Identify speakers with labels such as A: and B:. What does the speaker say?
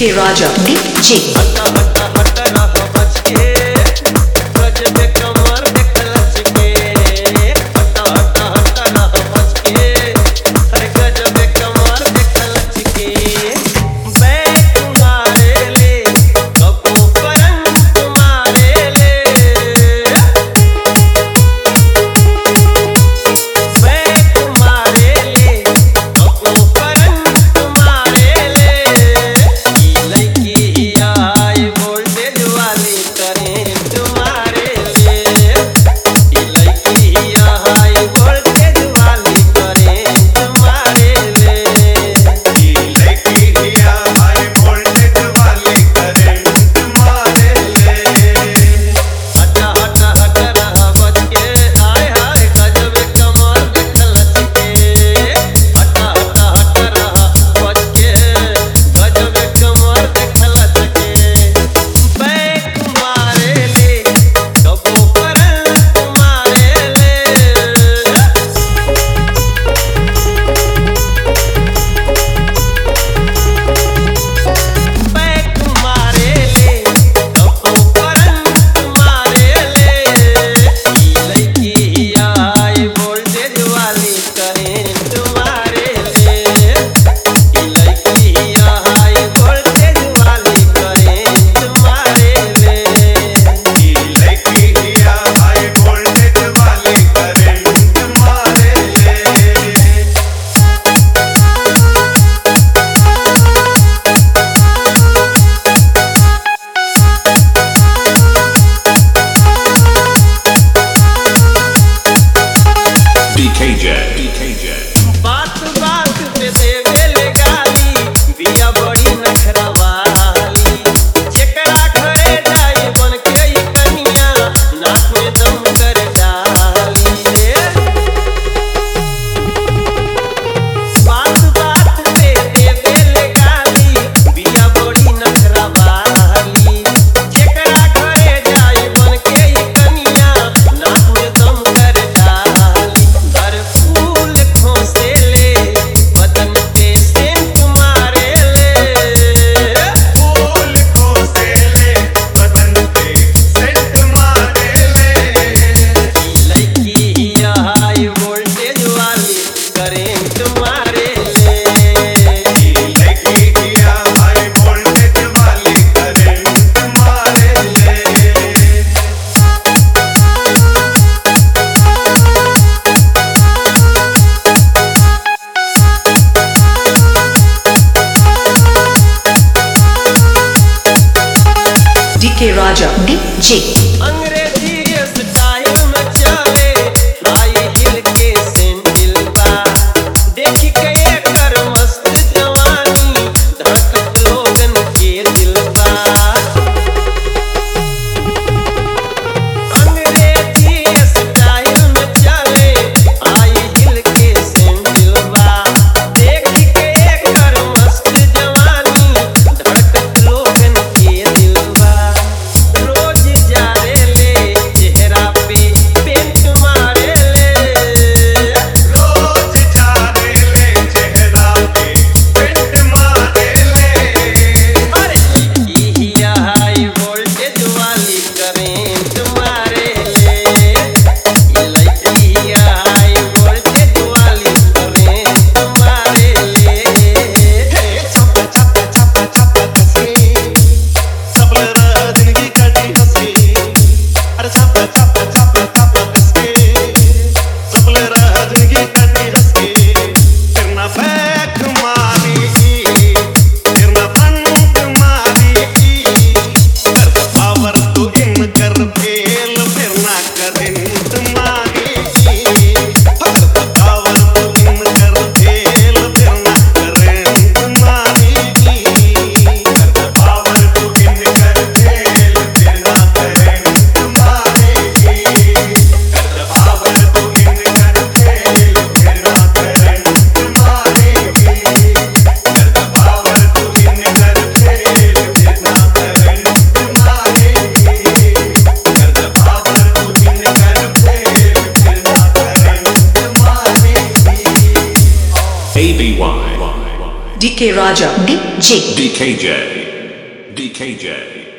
A: DK Raja DJ
B: हटा हटा हटा ना हो बच के गजबे कमर देख लच के हटा हटा हटा ना हो बच के अरे गजबे कमर देख लच के बैक मारे ले कबो करंट मारे ले बैक मारे ले कबो करंट मारे ले लड़की आई वोल्टेज वाली करेंट मारे ले लड़की आई वोल्टेज वाली करेंट मारे ले
C: लड़की हाई वोल्टेज वाली करंट मारे ले
B: हटा हटा हटा रहा बच के हाय हाय गजब कमर देख लच के हटा हटा हटा रहा बच के गजब कमर देख लच के बैक मारे ले कबो करंट मारे ले बैक मारे ले कबो करंट मारे ले लड़की आई वोल्टेज वाली करेंट मारे ले लड़की आई वोल्टेज वाली करेंट मारे ले
C: लड़की हाई वोल्टेज वाली करंट मारे ले
D: DKJ.
B: बात बात पे देवे ले गाली बिया बड़ी नखरा वाली जेकरा घरे जाई बन के ई कनिया नाक में दम कर डाली बात बात पे देवे ले गाली बिया बड़ी नखरा वाली जेकरा घरे जाई बन के ई कनिया नाक में दम कर डाली हर फूल खोसे ले बदन पे सेंट मारे ले
C: फूल को से ले बदन पे सेंट मारे ले
B: लड़की हाई वोल्टेज वाली करेंट मारे ले
C: लड़की हाई वोल्टेज वाली करंट मारे ले
A: DK Raja DJ
B: अंग्रेजी स्टाइल में चले हाई हिल के सैंडल बा देखी के एकर मस्त जवानी धड़कत लोगन के दिल बा अंग्रेजी स्टाइल में चले हाई हिल के सैंडल बा देखी के एकर मस्त जवानी धड़कत लोगन के दिल बा रोज जा रे ले चेहरा पे पेंट मारे ले
C: रोज झाड़े ले चेहरा पे पेंट मारे ले
B: अरे लड़की हाई वोल्टेज वाली करेंट मारे ले लड़की हाई वोल्टेज वाली करेंट मारे ले
C: छप छप छप छप हंसी सबलरा जिंदगी कटी हंसी अरे छप छप छप छप हंसी सबलरा जिंदगी कटी हंसी फिर ना बैक मारी फिर ना फ्रंट मारी कर पावर तो इन कर फेल फिर ना करंट मारी कर पावर तो इन कर फेल फिर ना करंट मारी कर पावर तो इन कर फेल फिर ना करंट मारी कर पावर तो इन कर फेल फिर ना करंट मारी कर पावर तो इन कर फेल फिर ना करंट मारी कर पावर तो इन कर फेल फिर ना करंट मारी
D: ABY.
A: DK Raja DJ
D: DKJ. DKJ.